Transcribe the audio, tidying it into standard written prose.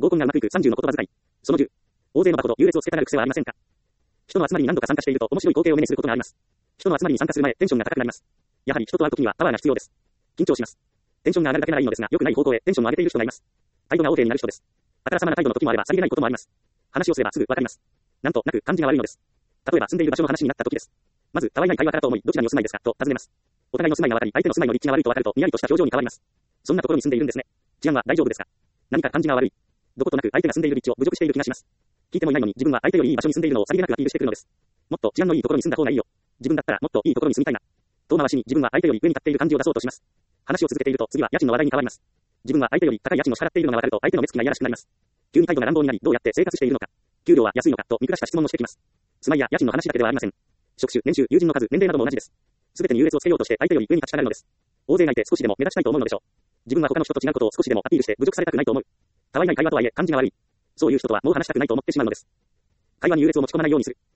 合コンがうまくいく30の言葉遣い。その10。大勢の場ほど優劣をつけたがる癖はありませんか？人の集まりに何度か参加していると面白い光景を目にすることがあります。人の集まりに参加する前、テンションが高くなります。やはり人と会うときにはパワーが必要です。緊張します。テンションが上がるだけならいいのですが、良くない方向へテンションを上げている人がいます。態度が OK になる人です。あからさまな態度の時もあれば、さりげないこともあります。話をすればすぐわかります。なんとなく感じが悪いのです。例えば住んでいる場所の話になった時です。まず、たわいない会話からと思い、どちらにお住まいですかと尋ねます。お互いの住まいがわかり、相手の住まいの立地が悪いとわかると、にやりとした表情に変わります。そんなところに住んでいるんですね。治安は大丈夫ですか？何か感じが悪い。どことなく相手が住んでいる立地を侮辱している気がします。聞いてもいないのに自分は相手よりいい場所に住んでいるのをさりげなくアピールしてくるのです。もっと治安のいいところに住んだ方がいいよ。自分だったらもっといいところに住みたいな。遠回しに自分は相手より上に立っている感じを出そうとします。話を続けていると次は家賃の話題に変わります。自分は相手より高い家賃を支払っているのがわかると相手の目つきがいやらしくなります。急に態度が乱暴になりどうやって生活しているのか。給料は安いのかと見下した質問もしてきます。住まいや家賃の話だけではありません。職種、年収、友人の数、年齢なども同じです。すべてに優劣をつけようとして相手より上に立ちたがるのです。大勢がいて少しでも目立ちたいと思うのでしょう。自分は他の人と違うことを少しでもアピールして侮辱されたくないと思う。たわいない会話とはいえ感じが悪い。そういう人とはもう話したくないと思ってしまうのです。会話に優劣を持ち込まないようにする。